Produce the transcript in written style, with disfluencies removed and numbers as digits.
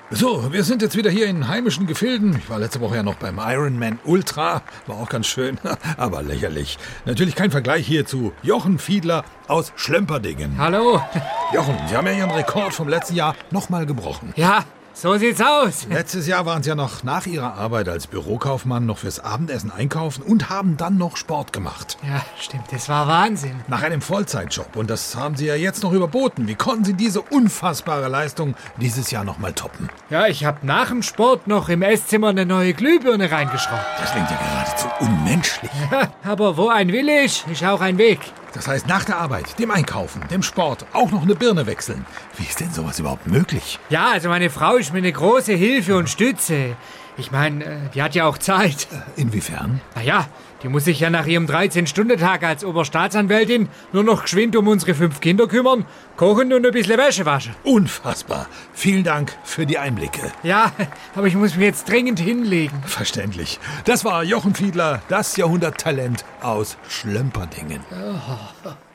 So, wir sind jetzt wieder hier in heimischen Gefilden. Ich war letzte Woche ja noch beim Ironman Ultra. War auch ganz schön, aber lächerlich. Natürlich kein Vergleich hier zu Jochen Fiedler aus Schlömperdingen. Hallo. Jochen, Sie haben ja Ihren Rekord vom letzten Jahr nochmal gebrochen. Ja, so sieht's aus. Letztes Jahr waren Sie ja noch nach Ihrer Arbeit als Bürokaufmann noch fürs Abendessen einkaufen und haben dann noch Sport gemacht. Ja, stimmt, das war Wahnsinn. Nach einem Vollzeitjob. Und das haben Sie ja jetzt noch überboten. Wie konnten Sie diese unfassbare Leistung dieses Jahr nochmal toppen? Ja, ich habe nach dem Sport noch im Esszimmer eine neue Glühbirne reingeschraubt. Das klingt ja geradezu unmenschlich. Aber wo ein Wille ist auch ein Weg. Das heißt, nach der Arbeit, dem Einkaufen, dem Sport, auch noch eine Birne wechseln. Wie ist denn sowas überhaupt möglich? Ja, also meine Frau ist mir eine große Hilfe und Stütze. Ich meine, die hat ja auch Zeit. Inwiefern? Naja, die muss sich ja nach ihrem 13-Stunden-Tag als Oberstaatsanwältin nur noch geschwind um unsere 5 Kinder kümmern, kochen und ein bisschen Wäsche waschen. Unfassbar. Vielen Dank für die Einblicke. Ja, aber ich muss mich jetzt dringend hinlegen. Verständlich. Das war Jochen Fiedler, das Jahrhunderttalent aus Schlömperdingen. Oh.